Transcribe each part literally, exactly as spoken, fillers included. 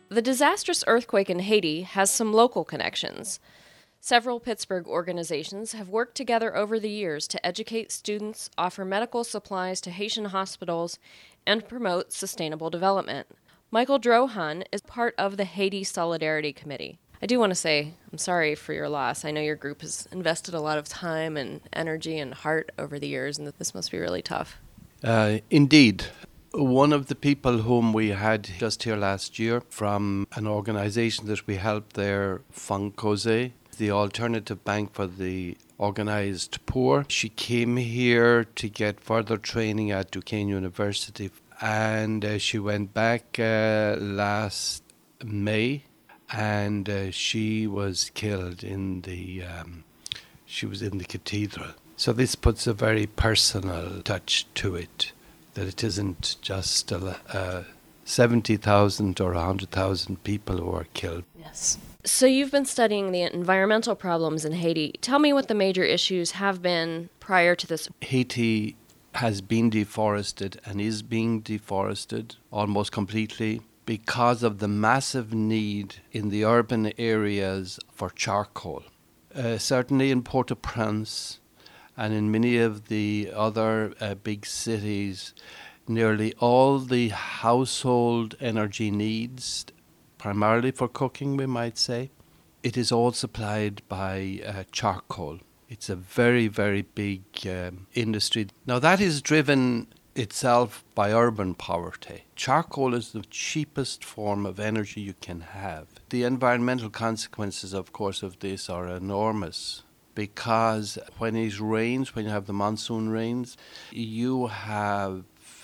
The disastrous earthquake in Haiti has some local connections. Several Pittsburgh organizations have worked together over the years to educate students, offer medical supplies to Haitian hospitals, and promote sustainable development. Michael Drohan is part of the Haiti Solidarity Committee. I do want to say I'm sorry for your loss. I know your group has invested a lot of time and energy and heart over the years, and that this must be really tough. Uh, indeed. One of the people whom we had just here last year from an organization that we helped there, Foncose, the alternative bank for the organized poor. She came here to get further training at Duquesne University, and uh, she went back uh, last May, and uh, she was killed in the, um, she was in the cathedral. So this puts a very personal touch to it, that it isn't just a, uh, seventy thousand or one hundred thousand people who are killed. Yes. So you've been studying the environmental problems in Haiti. Tell me what the major issues have been prior to this. Haiti has been deforested and is being deforested almost completely because of the massive need in the urban areas for charcoal. Uh, certainly in Port-au-Prince and in many of the other uh, big cities, nearly all the household energy needs, primarily for cooking, we might say, it is all supplied by uh, charcoal. It's a very, very big um, industry. Now, that is driven itself by urban poverty. Charcoal is the cheapest form of energy you can have. The environmental consequences, of course, of this are enormous, because when it rains, when you have the monsoon rains, you have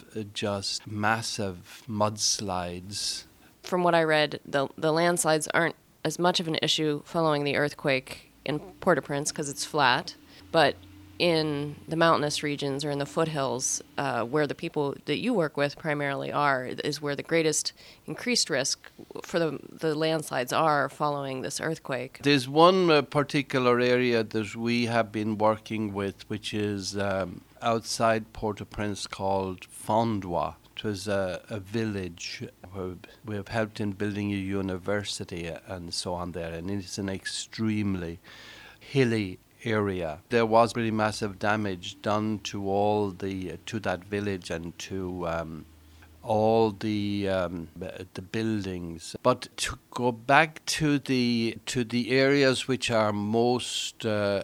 just massive mudslides. From what I read, the the landslides aren't as much of an issue following the earthquake in Port-au-Prince because it's flat, but in the mountainous regions or in the foothills, uh, where the people that you work with primarily are, is where the greatest increased risk for the, the landslides are following this earthquake. There's one uh, particular area that we have been working with, which is um, outside Port-au-Prince, called Fondois. It was a, a village where we have helped in building a university and so on there, and it's an extremely hilly area. There was really massive damage done to all the to that village and to um, all the um, the buildings. But to go back to the to the areas which are most uh,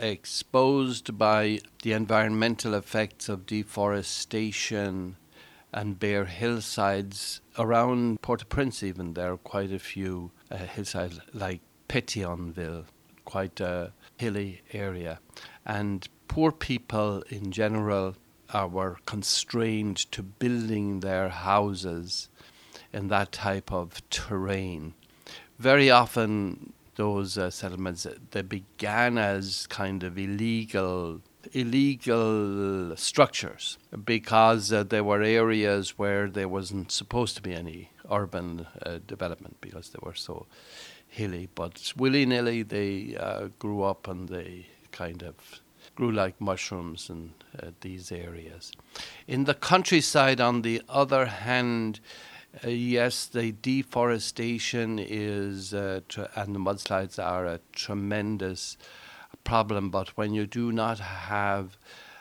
exposed by the environmental effects of deforestation and bare hillsides around Port-au-Prince, even there are quite a few uh, hillsides like Pétionville, quite a hilly area, and poor people in general are, were constrained to building their houses in that type of terrain. Very often those uh, settlements, they began as kind of illegal illegal structures because uh, there were areas where there wasn't supposed to be any urban uh, development because they were so hilly, but willy-nilly they uh, grew up and they kind of grew like mushrooms in uh, these areas. In the countryside, on the other hand, uh, yes, the deforestation is uh, tr- and the mudslides are a tremendous problem, but when you do not have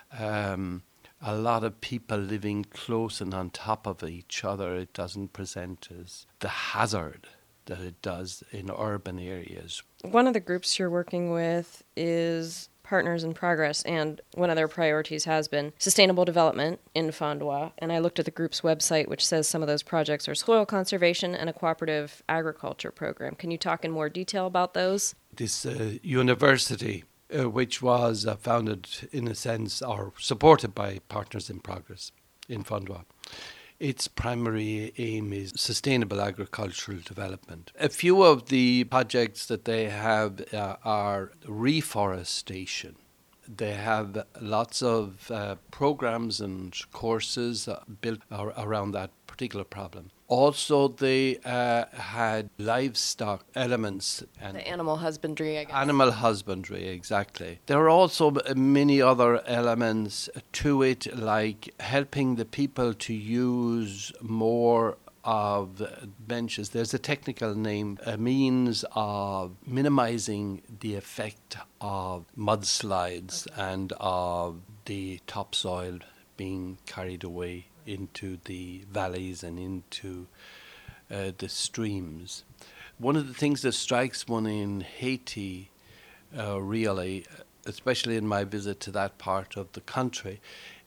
um, a lot of people living close and on top of each other, it doesn't present as the hazard that it does in urban areas. One of the groups you're working with is Partners in Progress, and one of their priorities has been sustainable development in Fondois. And I looked at the group's website, which says some of those projects are soil conservation and a cooperative agriculture program. Can you talk in more detail about those? This uh, university, uh, which was uh, founded in a sense or supported by Partners in Progress in Fondois, its primary aim is sustainable agricultural development. A few of the projects that they have uh, are reforestation. They have lots of uh, programs and courses uh, built ar- around that particular problem. Also, they uh, had livestock elements. And the animal husbandry, I guess. Animal husbandry, exactly. There are also many other elements to it, like helping the people to use more of benches, there's a technical name, a means of minimizing the effect of mudslides and of the topsoil being carried away into the valleys and into uh, the streams. One of the things that strikes one in Haiti, uh, really, especially in my visit to that part of the country,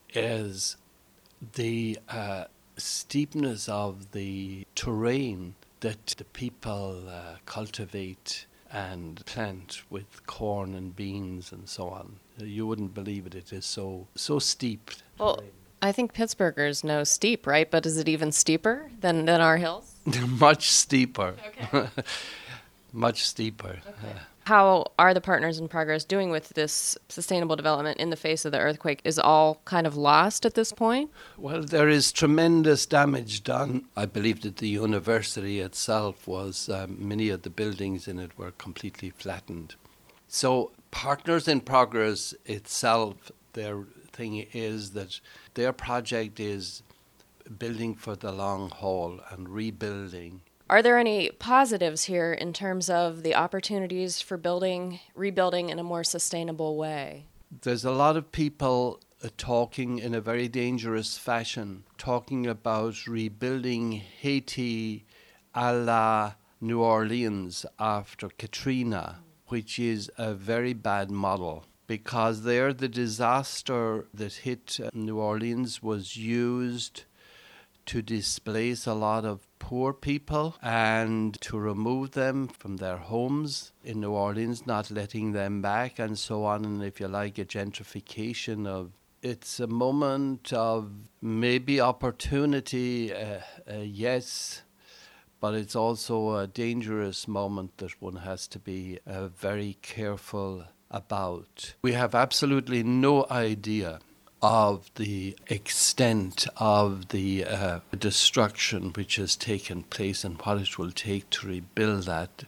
is the uh, steepness of the terrain that the people uh, cultivate and plant with corn and beans and so on. You wouldn't believe it. It is so so steep. Well, I think Pittsburghers know steep, right? But is it even steeper than, than our hills? Much steeper. Okay. Much steeper. Okay. Uh, How are the Partners in Progress doing with this sustainable development in the face of the earthquake? Is all kind of lost at this point? Well, there is tremendous damage done. I believe that the university itself was, um, many of the buildings in it were completely flattened. So Partners in Progress itself, their thing is that their project is building for the long haul and rebuilding. Are there any positives here in terms of the opportunities for building, rebuilding in a more sustainable way? There's a lot of people uh, talking in a very dangerous fashion, talking about rebuilding Haiti a la New Orleans after Katrina, which is a very bad model, because there the disaster that hit uh, New Orleans was used to displace a lot of poor people and to remove them from their homes in New Orleans, not letting them back and so on. And if you like, a gentrification of, it's a moment of maybe opportunity, uh, uh, yes, but it's also a dangerous moment that one has to be uh, very careful about. We have absolutely no idea of the extent of the uh, destruction which has taken place and what it will take to rebuild that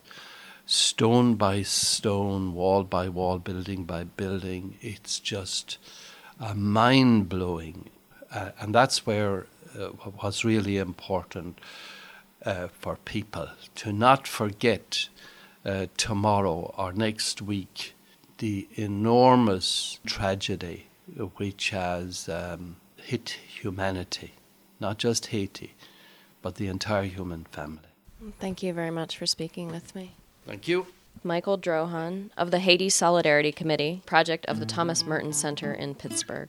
stone by stone, wall by wall, building by building. It's just uh, mind-blowing. Uh, and that's where uh, what's really important uh, for people, to not forget uh, tomorrow or next week the enormous tragedy which has um, hit humanity, not just Haiti, but the entire human family. Thank you very much for speaking with me. Thank you. Michael Drohan of the Haiti Solidarity Committee, project of the Thomas Merton Center in Pittsburgh.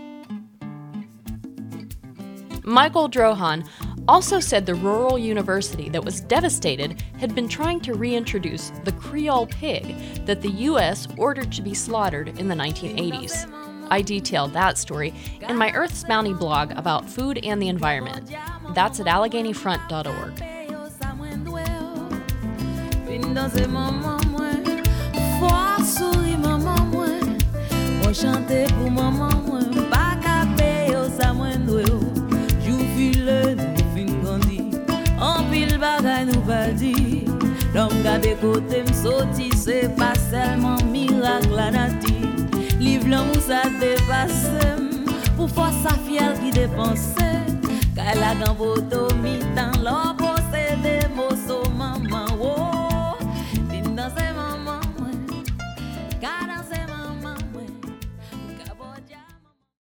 Michael Drohan also said the rural university that was devastated had been trying to reintroduce the Creole pig that the U S ordered to be slaughtered in the nineteen eighties. I detailed that story in my Earth's Bounty blog about food and the environment. That's at allegheny front dot org. Liv l'amour ça dépasse pour force sa fiel qui dépense qu'elle a dans votre mi dans l'or